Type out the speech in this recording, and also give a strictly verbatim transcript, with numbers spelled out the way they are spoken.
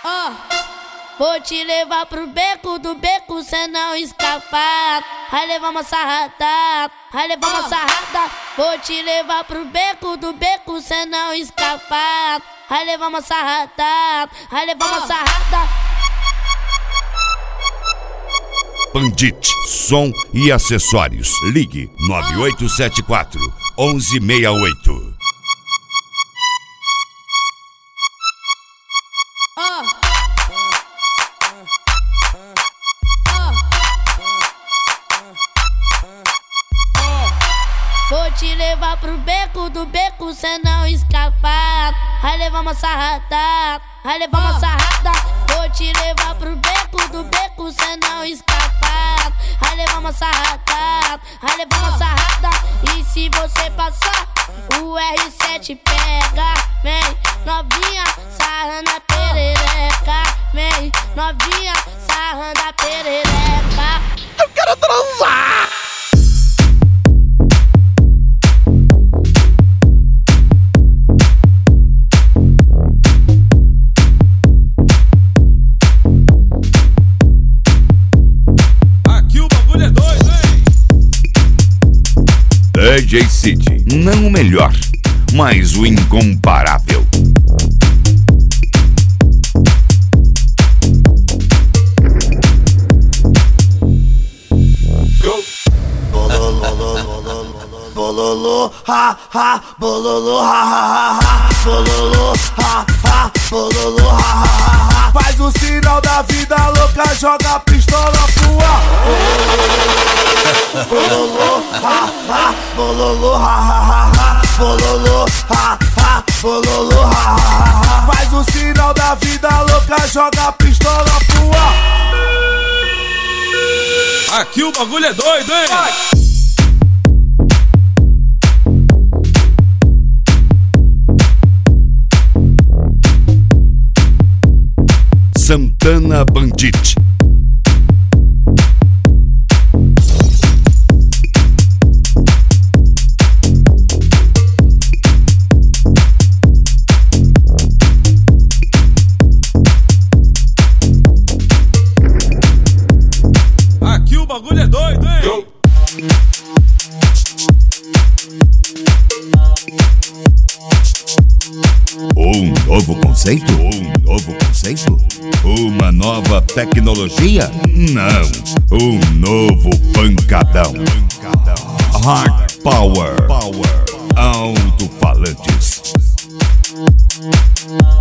Ó, vou te levar pro beco, do beco cê não escapar. Vai levar uma sarrada, vai levar uma sarrada. Vou te levar pro beco, do beco cê não escapar. Vai levar uma sarrada, vai levar uma sarrada. Bandit, som e acessórios. Ligue nove oito sete quatro, um um seis oito. Ó, vou te levar pro beco, do beco cê não escapar. Vai levar uma sarrada, vai levar uma sarrada. Vou te levar pro beco, do beco cê não escapar. Vai levar uma sarrada, vai levar uma sarrada. E se você passar, o R sete pega. Vem, novinha, sarrando a perereca. Vem, novinha, sarrando a perereca. Eu quero transar! D J City, não o melhor, mas o incomparável. Bololô, ha, ha, bololô, ha, ha, ha, bololô, ha, ha, bololô, ha, ha, ha. Faz o sinal da vida louca, joga a pistola pro ar. Bololô, ha, ha, bololô, ha, ha, ha, bololô, ha, ha, bololô, ha, ha, ha. Faz o sinal da vida louca, joga a pistola pro ar. Aqui o bagulho é doido, hein? Vai. Santana Bandit. Aqui o bagulho é doido, hein? Um novo conceito? Um novo conceito? Uma nova tecnologia? Não, um novo pancadão. Hard Power. Alto-falantes.